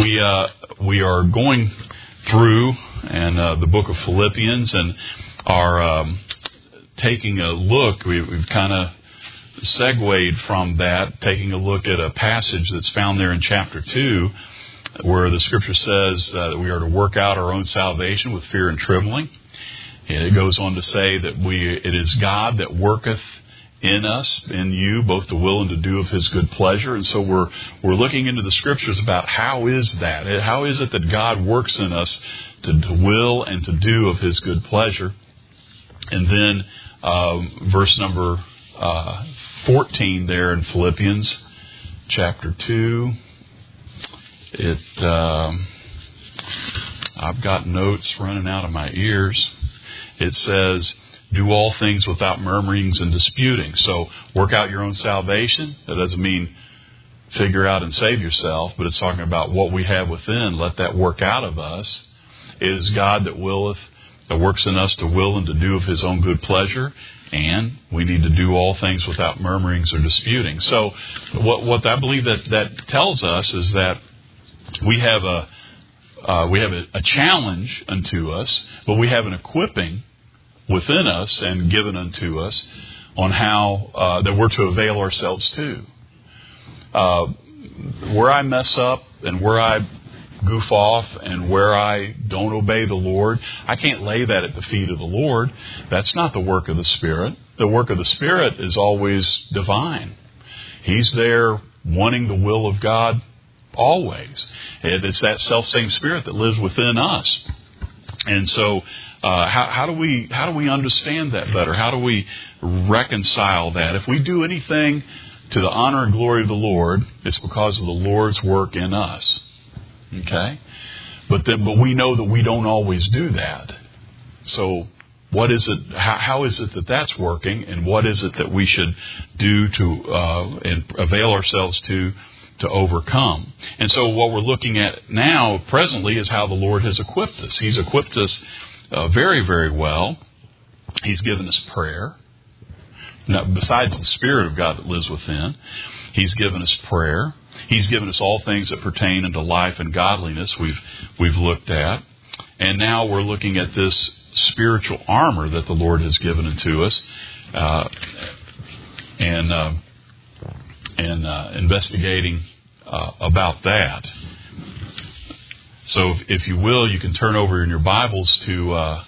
we are going through the book of Philippians and are taking a look. We've kind of segued from that, taking a look at a passage that's found there in chapter 2, where the Scripture says that we are to work out our own salvation with fear and trembling. And it goes on to say that it is God that worketh in us, in you, both to will and to do of His good pleasure. And so we're looking into the Scriptures about how is that? How is it that God works in us to will and to do of His good pleasure? And then verse number 14 there in Philippians chapter 2. I've got notes running out of my ears. It says, do all things without murmurings and disputing. So work out your own salvation. That doesn't mean figure out and save yourself, but it's talking about what we have within. Let that work out of us. It is God that willeth, that works in us to will and to do of His own good pleasure. And we need to do all things without murmurings or disputing. So what I believe that tells us is that we have a challenge unto us, but we have an equipping within us and given unto us on how that we're to avail ourselves to. Where I mess up and where I goof off and where I don't obey the Lord, I can't lay that at the feet of the Lord. That's not the work of the Spirit. The work of the Spirit is always divine. He's there wanting the will of God always. It's that self-same Spirit that lives within us. And so how do we understand that better? How do we reconcile that? If we do anything to the honor and glory of the Lord, it's because of the Lord's work in us. Okay? But we know that we don't always do that. So what is it? How is it that that's working? And what is it that we should do to and avail ourselves to overcome? And so what we're looking at now, presently, is how the Lord has equipped us. He's equipped us very, very well. He's given us prayer. Now, besides the Spirit of God that lives within, He's given us prayer. He's given us all things that pertain unto life and godliness we've looked at. And now we're looking at this spiritual armor that the Lord has given unto us and investigating about that. So if you will, you can turn over in your Bibles to, like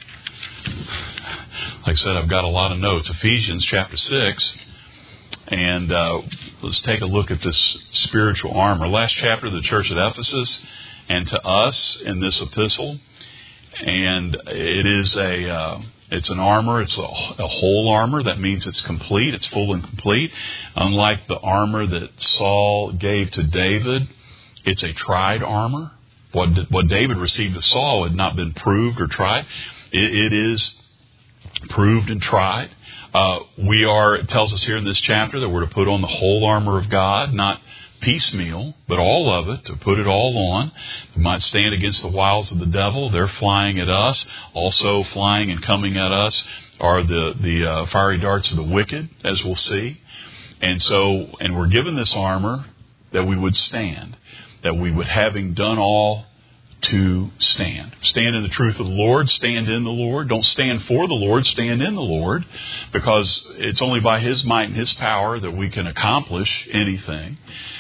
I said, I've got a lot of notes. Ephesians chapter 6. And let's take a look at this spiritual armor. Last chapter, the church at Ephesus, and to us in this epistle. And it is it's an armor. It's a whole armor. That means it's complete. It's full and complete. Unlike the armor that Saul gave to David, it's a tried armor. What David received of Saul had not been proved or tried. It is proved and tried. It tells us here in this chapter that we're to put on the whole armor of God, not piecemeal, but all of it, to put it all on. We might stand against the wiles of the devil. They're flying at us. Also flying and coming at us are the fiery darts of the wicked, as we'll see. And we're given this armor that we would stand, that we would, having done all, to stand. Stand in the truth of the Lord. Stand in the Lord. Don't stand for the Lord. Stand in the Lord, because it's only by His might and His power that we can accomplish anything.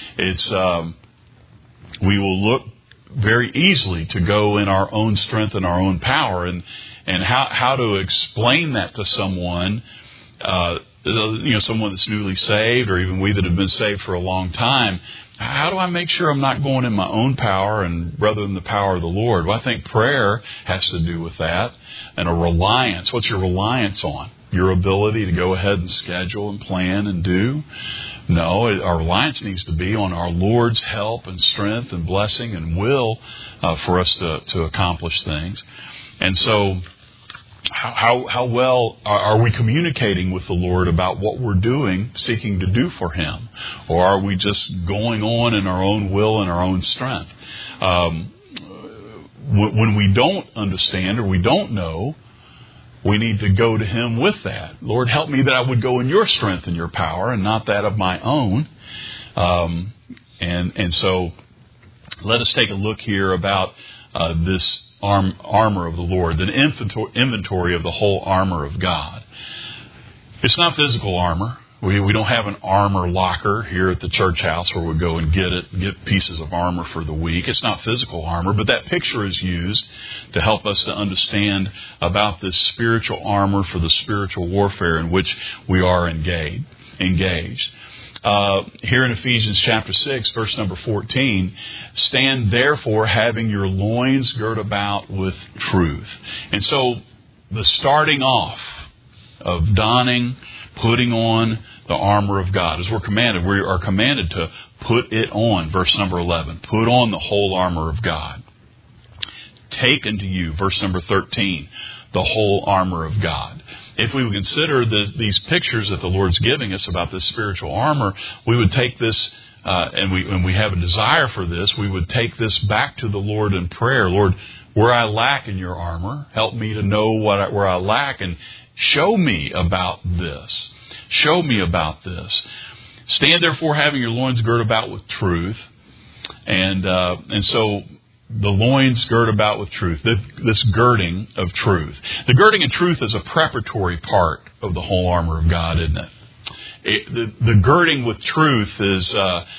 We will look very easily to go in our own strength and our own power, and how to explain that to someone, someone that's newly saved, or even we that have been saved for a long time. How do I make sure I'm not going in my own power and rather than the power of the Lord? Well, I think prayer has to do with that, and a reliance. What's your reliance on? Your ability to go ahead and schedule and plan and do? No, our reliance needs to be on our Lord's help and strength and blessing and will for us to accomplish things. And so how well are we communicating with the Lord about what we're doing, seeking to do for Him? Or are we just going on in our own will and our own strength? When we don't understand or we don't know, we need to go to Him with that. Lord, help me that I would go in Your strength and Your power and not that of my own. And so let us take a look here about this armor of the Lord, an inventory of the whole armor of God. It's not physical armor. We don't have an armor locker here at the church house where we go and get pieces of armor for the week. It's not physical armor, but that picture is used to help us to understand about this spiritual armor for the spiritual warfare in which we are engaged. Here in Ephesians chapter 6, verse number 14, stand therefore having your loins girt about with truth. And so the starting off of putting on the armor of God, as we are commanded to put it on. Verse number 11, put on the whole armor of God. Take unto you, verse number 13, the whole armor of God. If we would consider these pictures that the Lord's giving us about this spiritual armor, we would take this, and we have a desire for this, we would take this back to the Lord in prayer. Lord, where I lack in your armor, help me to know where I lack, and show me about this. Show me about this. Stand therefore having your loins girt about with truth. And so the loins girt about with truth. This girding of truth. The girding of truth is a preparatory part of the whole armor of God, isn't it? The girding with truth is,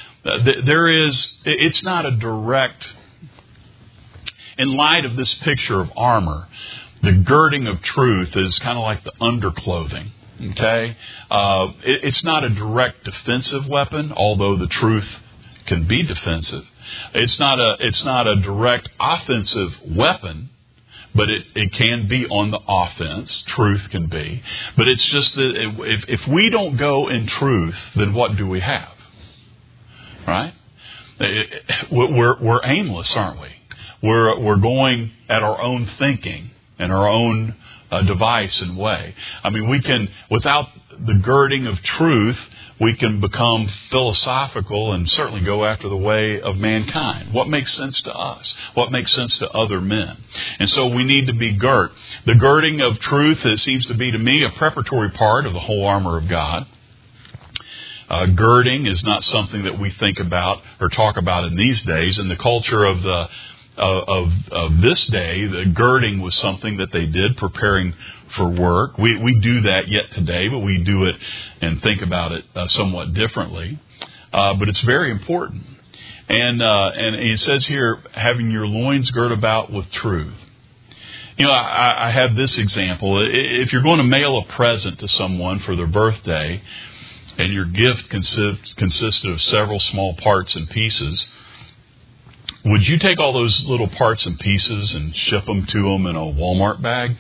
it's not a direct, in light of this picture of armor, the girding of truth is kind of like the underclothing. Okay? It's not a direct defensive weapon, although the truth can be defensive. It's not a direct offensive weapon, but it can be on the offense. Truth can be. But it's just that if we don't go in truth, then what do we have? Right? We're aimless, aren't we? We're going at our own thinking and our own device and way. I mean, we can, without the girding of truth, we can become philosophical and certainly go after the way of mankind. What makes sense to us? What makes sense to other men? And so we need to be girt. The girding of truth, it seems to be to me a preparatory part of the whole armor of God. Girding is not something that we think about or talk about in these days. In the culture of this day, the girding was something that they did, preparing for work. We do that yet today, but we do it and think about it somewhat differently. But it's very important. And it says here, having your loins girt about with truth. You know, I have this example. If you're going to mail a present to someone for their birthday, and your gift consisted of several small parts and pieces, would you take all those little parts and pieces and ship them to them in a Walmart bag?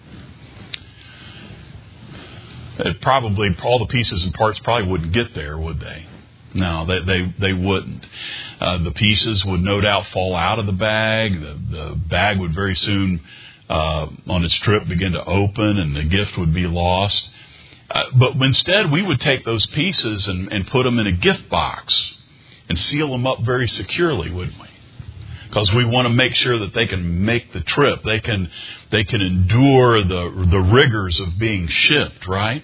Probably all the pieces and parts probably wouldn't get there, would they? No, they wouldn't. The pieces would no doubt fall out of the bag. The bag would very soon, on its trip, begin to open, and the gift would be lost. But instead, we would take those pieces and put them in a gift box and seal them up very securely, wouldn't we? Because we want to make sure that they can make the trip. They can endure the rigors of being shipped, right?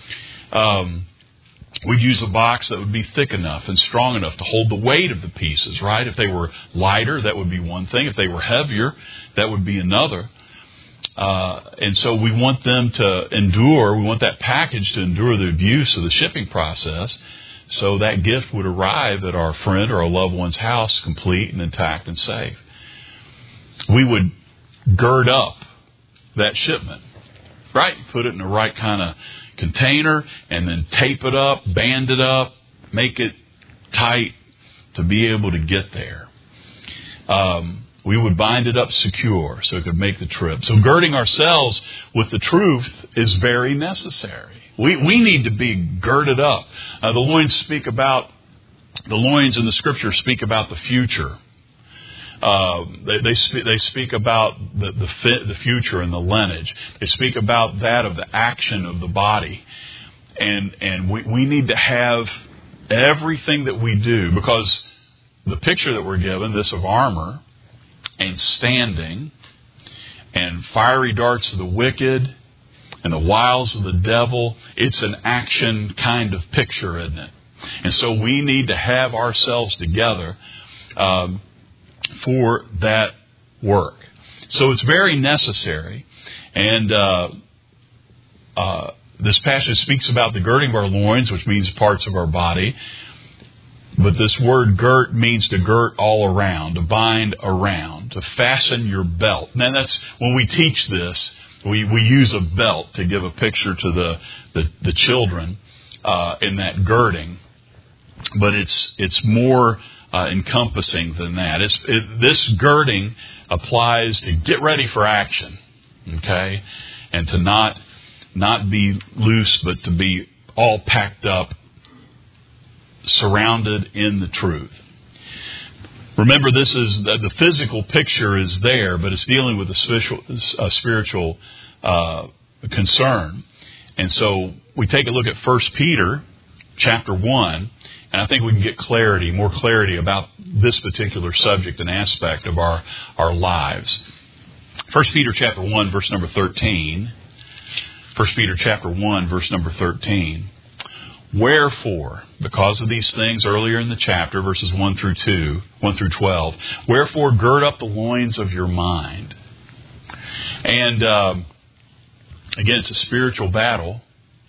We'd use a box that would be thick enough and strong enough to hold the weight of the pieces, right? If they were lighter, that would be one thing. If they were heavier, that would be another. And so we want them to endure, we want that package to endure the abuse of the shipping process, so that gift would arrive at our friend or our loved one's house complete and intact and safe. We would gird up that shipment, right? Put it in the right kind of container and then tape it up, band it up, make it tight to be able to get there. We would bind it up secure so it could make the trip. So girding ourselves with the truth is very necessary. We need to be girded up. The loins in the Scripture speak about the future. They speak about the future and the lineage. They speak about that of the action of the body. And we need to have everything that we do, because the picture that we're given, this of armor and standing and fiery darts of the wicked and the wiles of the devil, it's an action kind of picture, isn't it? And so we need to have ourselves together. for that work. So it's very necessary. And this passage speaks about the girding of our loins, which means parts of our body. But this word girt means to girt all around, to bind around, to fasten your belt. Now that's when we teach this, we use a belt to give a picture to the children in that girding. But it's more encompassing than that. This girding applies to get ready for action, okay, and to not be loose, but to be all packed up, surrounded in the truth. Remember, this is the physical picture is there, but it's dealing with a spiritual concern. And so we take a look at 1 Peter chapter 1, and I think we can get more clarity about this particular subject and aspect of our lives. 1 Peter chapter 1, verse number 13. 1 Peter chapter 1, verse number 13. Wherefore, because of these things earlier in the chapter, verses 1 through 12, wherefore gird up the loins of your mind. And again, it's a spiritual battle.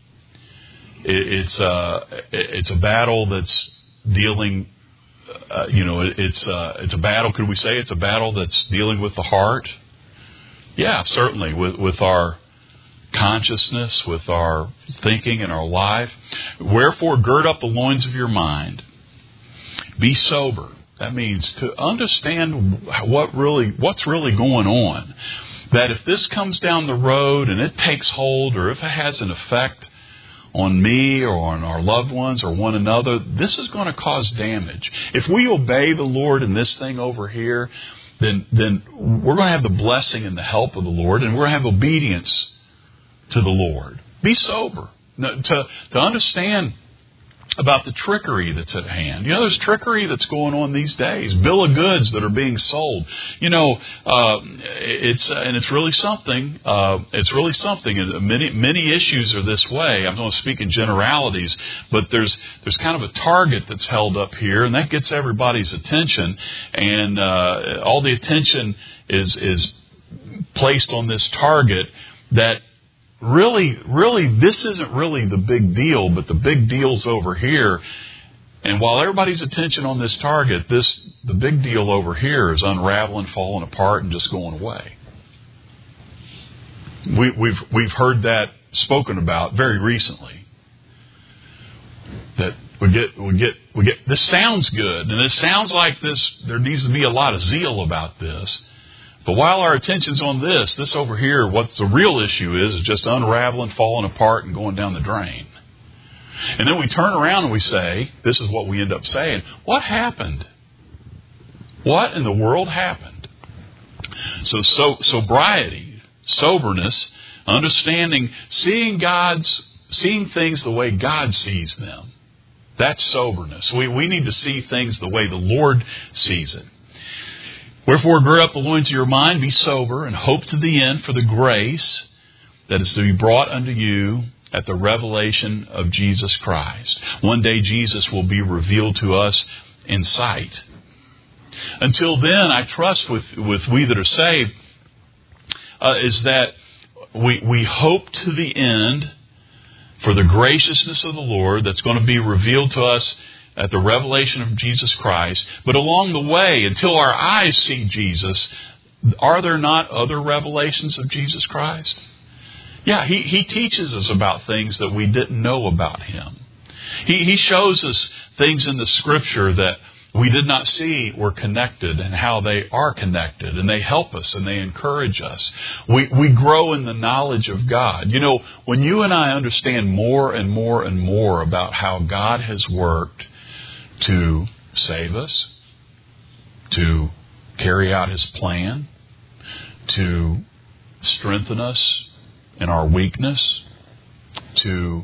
It's a battle that's dealing, it's a battle, could we say it's a battle that's dealing with the heart? Yeah, certainly, with our consciousness, with our thinking and our life. Wherefore, gird up the loins of your mind. Be sober. That means to understand what's really going on. That if this comes down the road and it takes hold, or if it has an effect on me or on our loved ones or one another, this is going to cause damage. If we obey the Lord in this thing over here, then we're going to have the blessing and the help of the Lord, and we're going to have obedience to the Lord. Be sober. To understand about the trickery that's at hand. There's trickery that's going on these days. Bill of goods that are being sold. It's really something. It's really something. And many issues are this way. I'm going to speak in generalities, but there's kind of a target that's held up here, and that gets everybody's attention. And all the attention is placed on this target that Really, this isn't really the big deal, but the big deal's over here. And while everybody's attention on this target, the big deal over here is unraveling, falling apart, and just going away. We've heard that spoken about very recently. That we get. This sounds good, and it sounds like there needs to be a lot of zeal about this. But while our attention's on this over here, what the real issue is just unraveling, falling apart, and going down the drain. And then we turn around and we say, this is what we end up saying, what happened? What in the world happened? So sobriety, soberness, understanding, seeing things the way God sees them. That's soberness. We need to see things the way the Lord sees it. Wherefore, gird up the loins of your mind, be sober, and hope to the end for the grace that is to be brought unto you at the revelation of Jesus Christ. One day Jesus will be revealed to us in sight. Until then, I trust with we that are saved, is that we hope to the end for the graciousness of the Lord that's going to be revealed to us at the revelation of Jesus Christ. But along the way, until our eyes see Jesus, are there not other revelations of Jesus Christ? Yeah, He teaches us about things that we didn't know about Him. He shows us things in the Scripture that we did not see were connected, and how they are connected, and they help us and they encourage us. We grow in the knowledge of God. When you and I understand more and more and more about how God has worked to save us, to carry out His plan, to strengthen us in our weakness, to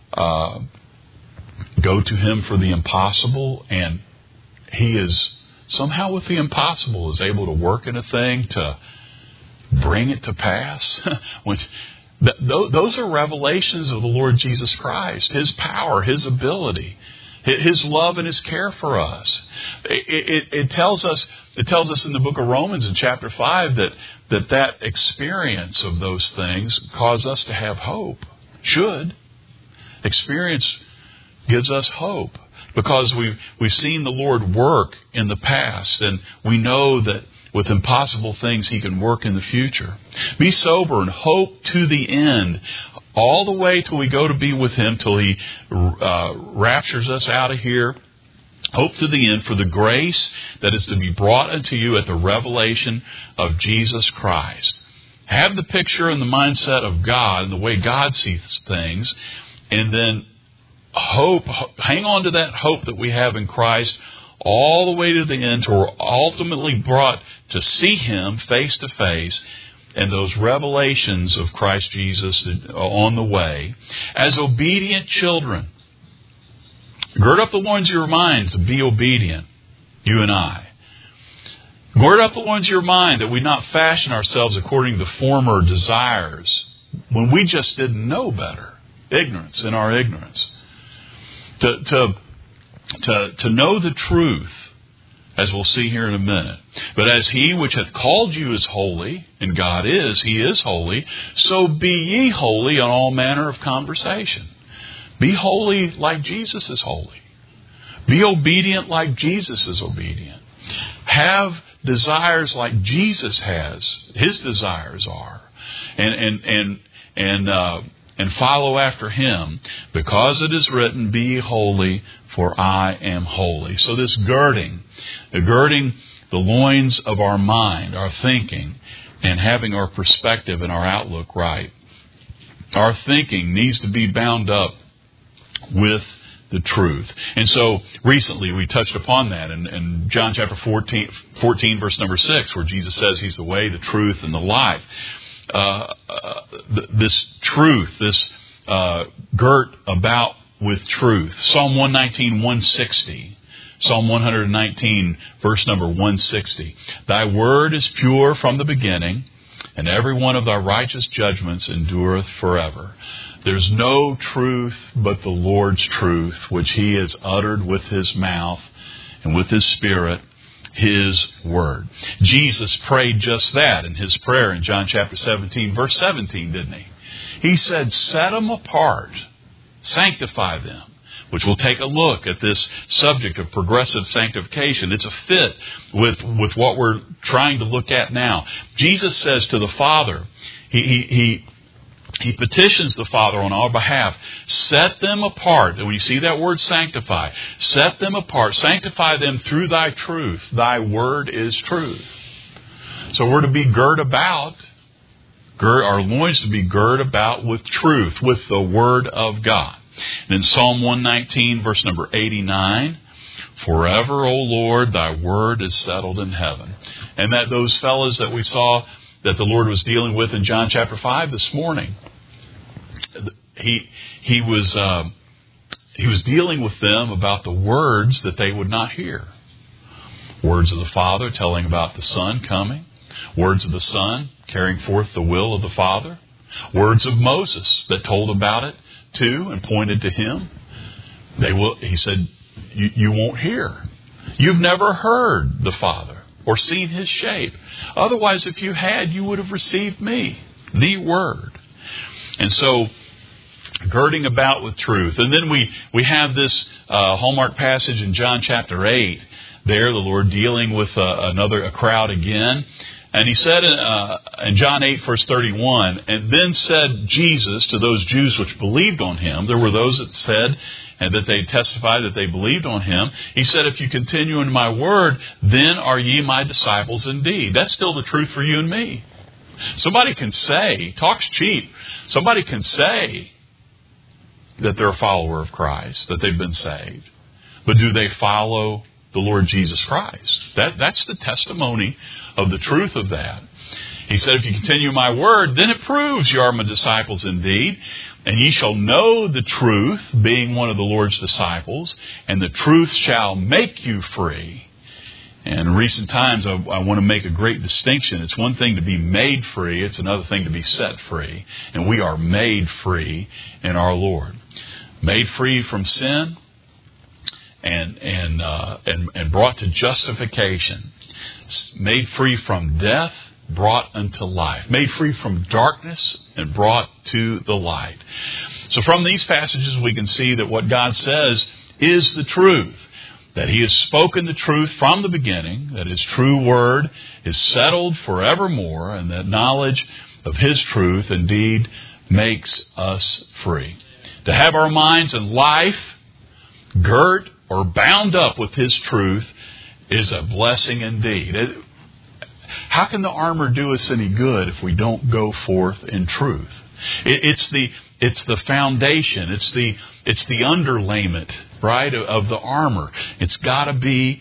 go to Him for the impossible, and He is somehow with the impossible is able to work in a thing to bring it to pass. Those are revelations of the Lord Jesus Christ, His power, His ability, His love and His care for us. It tells us It tells us in the book of Romans in chapter 5 that experience of those things cause us to have hope. Should. Experience gives us hope because we've seen the Lord work in the past, and we know that with impossible things He can work in the future. Be sober and hope to the end, all the way till we go to be with Him, till He raptures us out of here. Hope to the end for the grace that is to be brought unto you at the revelation of Jesus Christ. Have the picture and the mindset of God and the way God sees things, and then hope, hang on to that hope that we have in Christ all the way to the end, till we're ultimately brought to see Him face to face, and those revelations of Christ Jesus on the way. As obedient children, gird up the loins of your mind to be obedient, you and I. Gird up the loins of your mind that we not fashion ourselves according to former desires when we just didn't know better. Ignorance in our ignorance. To know the truth, as we'll see here in a minute. But as He which hath called you is holy, and God is, He is holy, so be ye holy in all manner of conversation. Be holy like Jesus is holy. Be obedient like Jesus is obedient. Have desires like Jesus has. His desires are. And follow after Him, because it is written, be ye holy, for I am holy. So this girding the loins of our mind, our thinking, and having our perspective and our outlook right. Our thinking needs to be bound up with the truth. And so recently we touched upon that in John chapter 14 verse number 6, where Jesus says He's the way, the truth, and the life. This truth, this girt about with truth. Psalm 119, 160. Psalm 119, verse number 160. Thy word is pure from the beginning, and every one of thy righteous judgments endureth forever. There's no truth but the Lord's truth, which He has uttered with His mouth and with His Spirit, His Word. Jesus prayed just that in His prayer in John chapter 17, verse 17, didn't He? He said, set them apart, sanctify them, which we'll take a look at this subject of progressive sanctification. It's a fit with what we're trying to look at now. Jesus says to the Father, He petitions the Father on our behalf, set them apart. And when you see that word sanctify, set them apart, sanctify them through Thy truth. Thy word is truth. So we're to be girt about, our loins to be girt about with truth, with the Word of God. And in Psalm 119, verse number 89, forever, O Lord, Thy word is settled in heaven. And that those fellows that we saw that the Lord was dealing with in John chapter 5 this morning, He was dealing with them about the words that they would not hear. Words of the Father telling about the Son coming. Words of the Son carrying forth the will of the Father. Words of Moses that told about it to and pointed to Him. He said, you won't hear. You've never heard the Father or seen His shape. Otherwise, if you had, you would have received me, the Word. And so, girding about with truth. And then we have this hallmark passage in John chapter 8. There, the Lord dealing with a crowd again. And He said in John 8, verse 31, and then said Jesus to those Jews which believed on Him, there were those that said, and that they testified that they believed on Him. He said, if you continue in my word, then are ye my disciples indeed. That's still the truth for you and me. Somebody can say, talk's cheap, somebody can say that they're a follower of Christ, that they've been saved. But do they follow the Lord Jesus Christ? That's the testimony of the truth of that. He said, if you continue my word, then it proves you are my disciples indeed. And ye shall know the truth, being one of the Lord's disciples, and the truth shall make you free. And in recent times, I want to make a great distinction. It's one thing to be made free. It's another thing to be set free. And we are made free in our Lord. Made free from sin and brought to justification. Made free from death, brought unto life. Made free from darkness and brought to the light. So from these passages we can see that what God says is the truth. That He has spoken the truth from the beginning, that His true word is settled forevermore, and that knowledge of His truth indeed makes us free. To have our minds and life girt or bound up with His truth is a blessing indeed. How can the armor do us any good if we don't go forth in truth? It's the foundation. It's the underlayment, right, of the armor. It's got to be.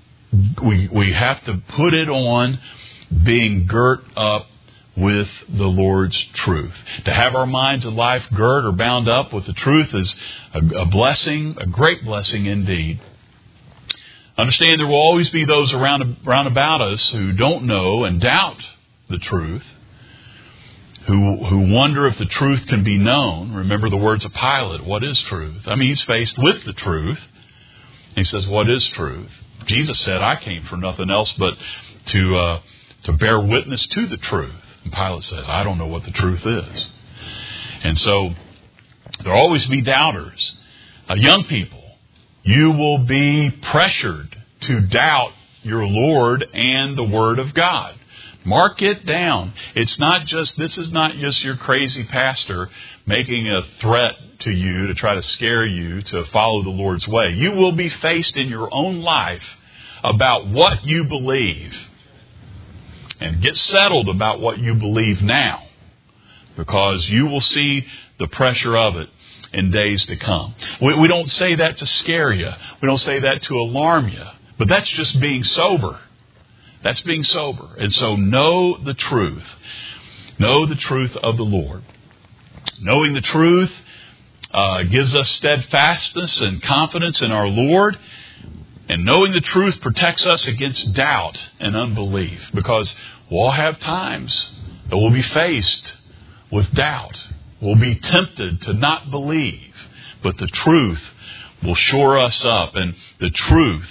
We have to put it on, being girt up with the Lord's truth. To have our minds and life girt or bound up with the truth is a blessing, a great blessing indeed. Understand there will always be those around about us who don't know and doubt the truth, who wonder if the truth can be known. Remember the words of Pilate, what is truth? I mean, he's faced with the truth. He says, what is truth? Jesus said, I came for nothing else but to bear witness to the truth. And Pilate says, I don't know what the truth is. And so there will always be doubters. Young people, you will be pressured to doubt your Lord and the Word of God. Mark it down. This is not just your crazy pastor making a threat to you to try to scare you to follow the Lord's way. You will be faced in your own life about what you believe. And get settled about what you believe now, because you will see the pressure of it in days to come. We don't say that to scare you. We don't say that to alarm you. But that's just being sober. That's being sober. And so know the truth. Know the truth of the Lord. Knowing the truth gives us steadfastness and confidence in our Lord. And knowing the truth protects us against doubt and unbelief, because we'll all have times that we'll be faced with doubt. We'll be tempted to not believe, but the truth will shore us up. And the truth,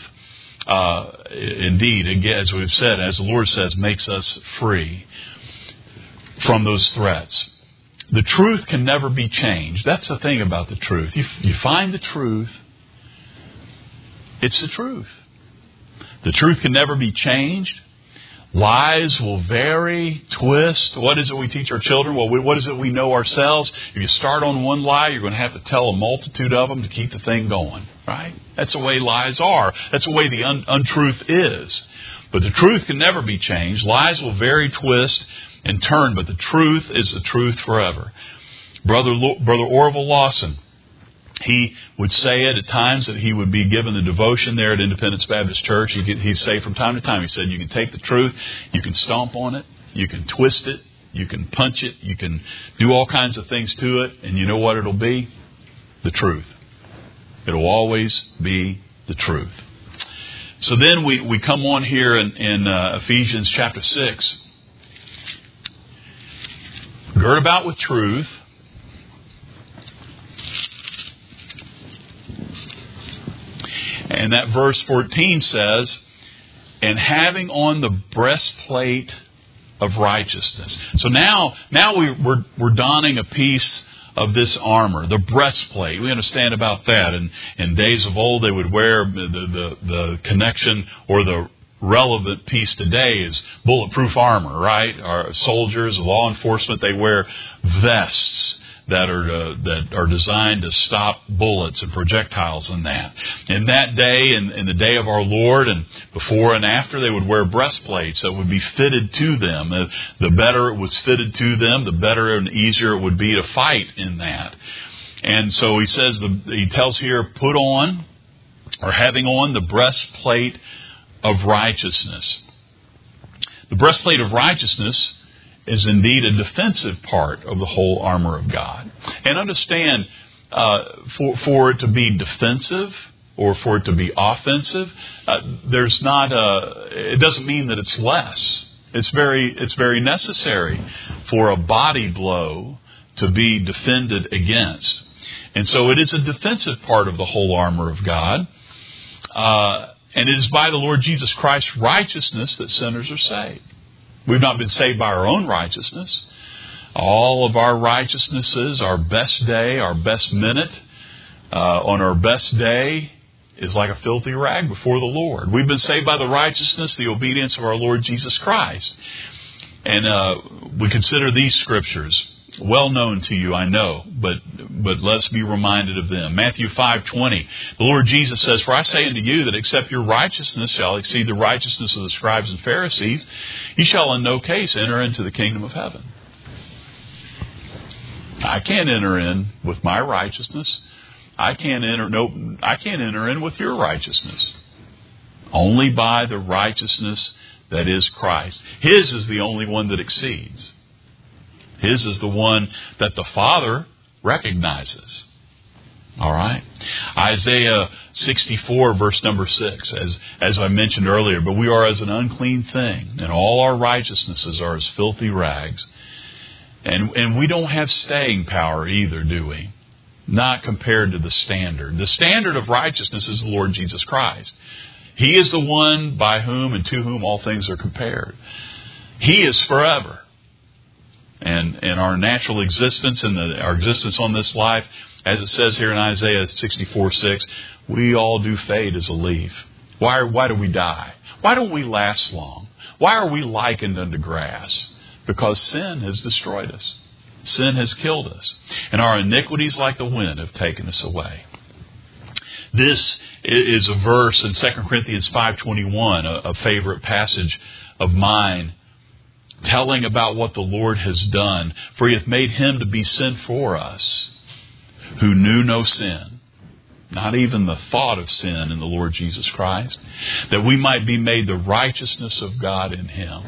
indeed, again, as we've said, as the Lord says, makes us free from those threats. The truth can never be changed. That's the thing about the truth. You find the truth. It's the truth. The truth can never be changed. Lies will vary, twist. What is it we teach our children? Well, what is it we know ourselves? If you start on one lie, you're going to have to tell a multitude of them to keep the thing going, right? That's the way lies are. That's the way the untruth is. But the truth can never be changed. Lies will vary, twist, and turn, but the truth is the truth forever. Brother Orville Lawson, he would say it at times that he would be given the devotion there at Independence Baptist Church. He'd say from time to time, he said, you can take the truth, you can stomp on it, you can twist it, you can punch it, you can do all kinds of things to it, and you know what it'll be? The truth. It'll always be the truth. So then we come on here in Ephesians chapter 6. Gird about with truth. And that verse 14 says, and having on the breastplate of righteousness. So now we're donning a piece of this armor, the breastplate. We understand about that. And in days of old, they would wear the connection, or the relevant piece today is bulletproof armor, right? Our soldiers, law enforcement, they wear vests that are designed to stop bullets and projectiles and that. In that day, in the day of our Lord, and before and after, they would wear breastplates that would be fitted to them. The better it was fitted to them, the better and easier it would be to fight in that. And so he tells here, put on, or having on, the breastplate of righteousness. The breastplate of righteousness is indeed a defensive part of the whole armor of God. And understand, for it to be defensive or for it to be offensive, it doesn't mean that it's less. It's very necessary for a body blow to be defended against. And so it is a defensive part of the whole armor of God. And it is by the Lord Jesus Christ's righteousness that sinners are saved. We've not been saved by our own righteousness. All of our righteousnesses, our best day, our best minute, on our best day is like a filthy rag before the Lord. We've been saved by the righteousness, the obedience of our Lord Jesus Christ. And we consider these scriptures well known to you, I know, but let's be reminded of them. Matthew 5:20, the Lord Jesus says, "For I say unto you that except your righteousness shall exceed the righteousness of the scribes and Pharisees, you shall in no case enter into the kingdom of heaven." I can't enter in with my righteousness. I can't enter in with your righteousness. Only by the righteousness that is Christ. His is the only one that exceeds. His is the one that the Father recognizes. All right? Isaiah 64, verse number 6, as I mentioned earlier, "But we are as an unclean thing, and all our righteousnesses are as filthy rags." And we don't have staying power either, do we? Not compared to the standard. The standard of righteousness is the Lord Jesus Christ. He is the one by whom and to whom all things are compared. He is forever. And our natural existence and our existence on this life, as it says here in Isaiah 64:6, we all do fade as a leaf. Why do we die? Why don't we last long? Why are we likened unto grass? Because sin has destroyed us. Sin has killed us. And our iniquities like the wind have taken us away. This is a verse in 2 Corinthians 5:21, a favorite passage of mine, telling about what the Lord has done. "For he hath made him to be sin for us, who knew no sin," not even the thought of sin in the Lord Jesus Christ, "that we might be made the righteousness of God in him."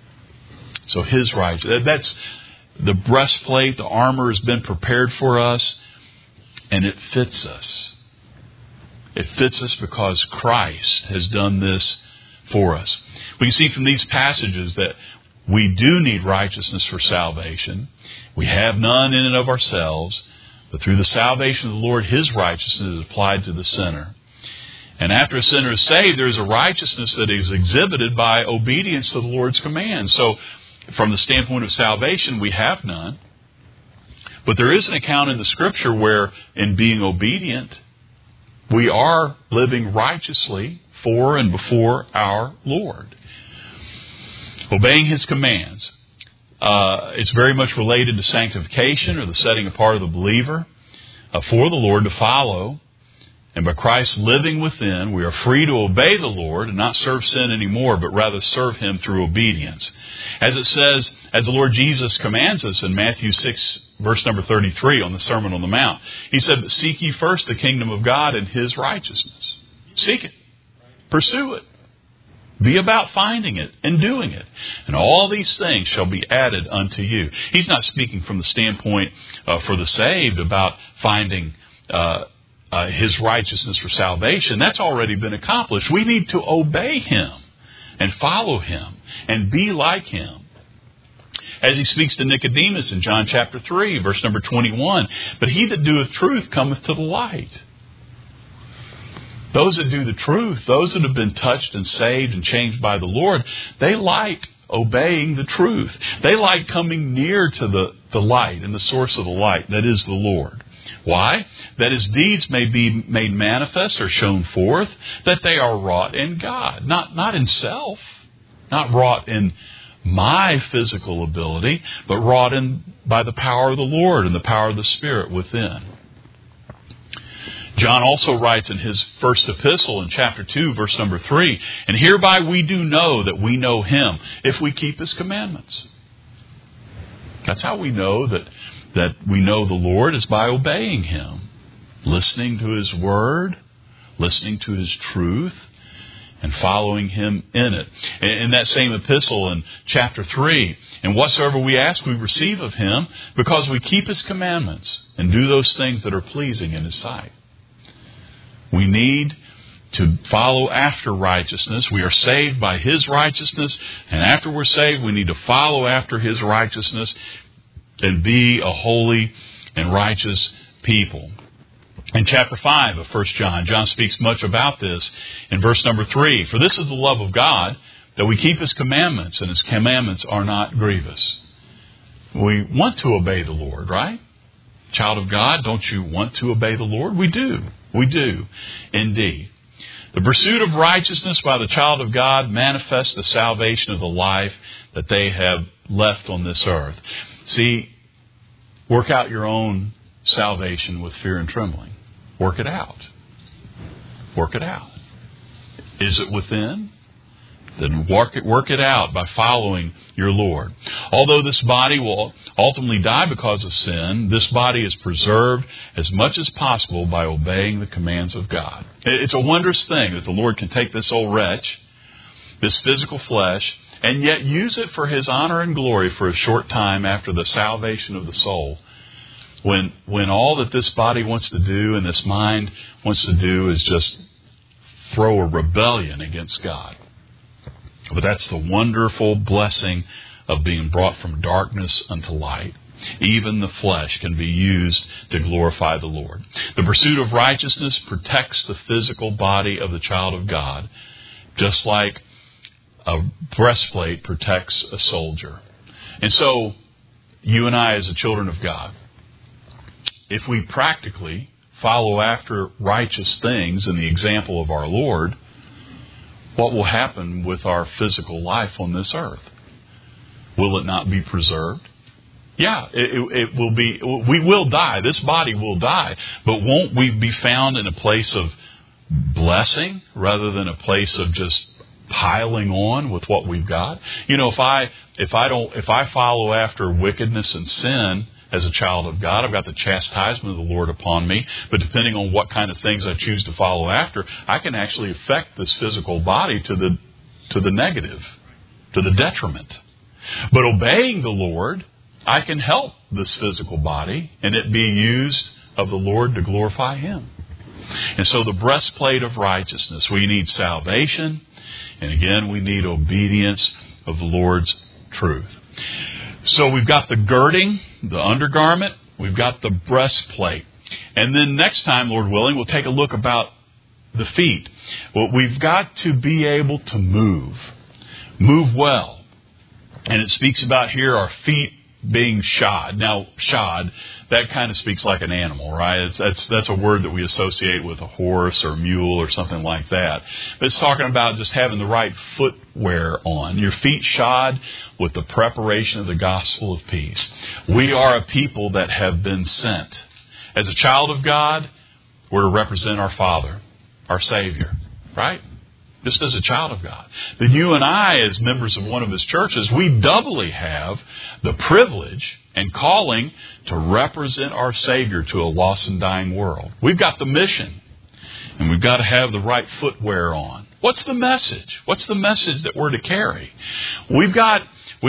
So his righteousness, that's the breastplate, the armor has been prepared for us, and it fits us. It fits us because Christ has done this for us. We can see from these passages that we do need righteousness for salvation. We have none in and of ourselves, but through the salvation of the Lord, his righteousness is applied to the sinner. And after a sinner is saved, there is a righteousness that is exhibited by obedience to the Lord's commands. So from the standpoint of salvation, we have none. But there is an account in the Scripture where, in being obedient, we are living righteously for and before our Lord. Obeying his commands. It's very much related to sanctification, or the setting apart of the believer for the Lord to follow. And by Christ living within, we are free to obey the Lord and not serve sin anymore, but rather serve him through obedience. As it says, as the Lord Jesus commands us in Matthew 6, verse number 33 on the Sermon on the Mount. He said, "But seek ye first the kingdom of God and his righteousness." Seek it. Pursue it. Be about finding it and doing it. And all these things shall be added unto you. He's not speaking from the standpoint for the saved about finding his righteousness for salvation. That's already been accomplished. We need to obey him and follow him and be like him. As he speaks to Nicodemus in John chapter 3, verse number 21, "But he that doeth truth cometh to the light." Those that do the truth, those that have been touched and saved and changed by the Lord, they like obeying the truth. They like coming near to the light and the source of the light, that is the Lord. Why? That his deeds may be made manifest or shown forth, that they are wrought in God, not in self, not wrought in my physical ability, but wrought in by the power of the Lord and the power of the Spirit within. John also writes in his first epistle in chapter 2, verse number 3, "And hereby we do know that we know him, if we keep his commandments." That's how we know that we know the Lord, is by obeying him, listening to his word, listening to his truth, and following him in it. In that same epistle in chapter 3, "And whatsoever we ask we receive of him, because we keep his commandments and do those things that are pleasing in his sight." We need to follow after righteousness. We are saved by his righteousness, and after we're saved, we need to follow after his righteousness and be a holy and righteous people. In chapter 5 of 1 John, John speaks much about this in verse number 3. For this is the love of God, that we keep His commandments, and His commandments are not grievous. We want to obey the Lord, right? Child of God, don't you want to obey the Lord? We do. We do, indeed. The pursuit of righteousness by the child of God manifests the salvation of the life that they have left on this earth. See, work out your own salvation with fear and trembling. Work it out. Work it out. Is it within? Then work it out by following your Lord. Although this body will ultimately die because of sin, this body is preserved as much as possible by obeying the commands of God. It's a wondrous thing that the Lord can take this old wretch, this physical flesh, and yet use it for His honor and glory for a short time after the salvation of the soul. When all that this body wants to do and this mind wants to do is just throw a rebellion against God. But that's the wonderful blessing of being brought from darkness unto light. Even the flesh can be used to glorify the Lord. The pursuit of righteousness protects the physical body of the child of God, just like a breastplate protects a soldier. And so, you and I as the children of God, if we practically follow after righteous things in the example of our Lord, what will happen with our physical life on this earth? Will it not be preserved? Yeah, it will be. We will die. This body will die. But won't we be found in a place of blessing rather than a place of just piling on with what we've got? You know, if I follow after wickedness and sin as a child of God, I've got the chastisement of the Lord upon me. But depending on what kind of things I choose to follow after, I can actually affect this physical body to the negative, to the detriment. But obeying the Lord, I can help this physical body and it be used of the Lord to glorify Him. And so the breastplate of righteousness, we need salvation, and again we need obedience of the Lord's truth. So we've got the girding, the undergarment, we've got the breastplate. And then next time, Lord willing, we'll take a look about the feet. Well, we've got to be able to move well. And it speaks about here our feet being shod. Now, shod, that kind of speaks like an animal, right? That's a word that we associate with a horse or a mule or something like that. But it's talking about just having the right footwear on. Your feet shod with the preparation of the gospel of peace. We are a people that have been sent. As a child of God, we're to represent our Father, our Savior, right? Just as a child of God. Then you and I, as members of one of His churches, we doubly have the privilege and calling to represent our Savior to a lost and dying world. We've got the mission, and we've got to have the right footwear on. What's the message? What's the message that we're to carry? We've got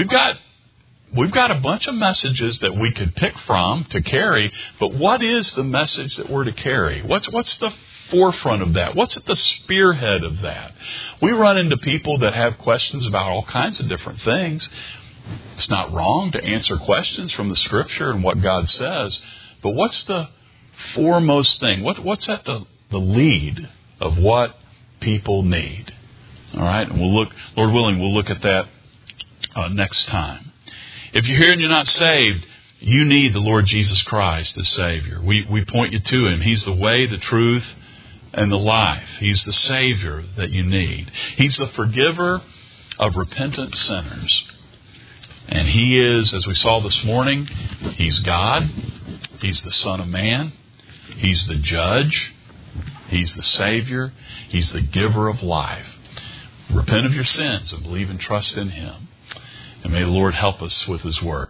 a bunch of messages that we could pick from to carry, but what is the message that we're to carry? What's the forefront of that? What's at the spearhead of that? We run into people that have questions about all kinds of different things. It's not wrong to answer questions from the Scripture and what God says, but what's the foremost thing? What's at the lead of what people need? All right, and we'll look, Lord willing, we'll look at that next time. If you're here and you're not saved, you need the Lord Jesus Christ as Savior. We point you to Him. He's the way, the truth, and the life. He's the Savior that you need. He's the forgiver of repentant sinners. And He is, as we saw this morning, He's God. He's the Son of Man. He's the Judge. He's the Savior. He's the giver of life. Repent of your sins and believe and trust in Him. And may the Lord help us with His word.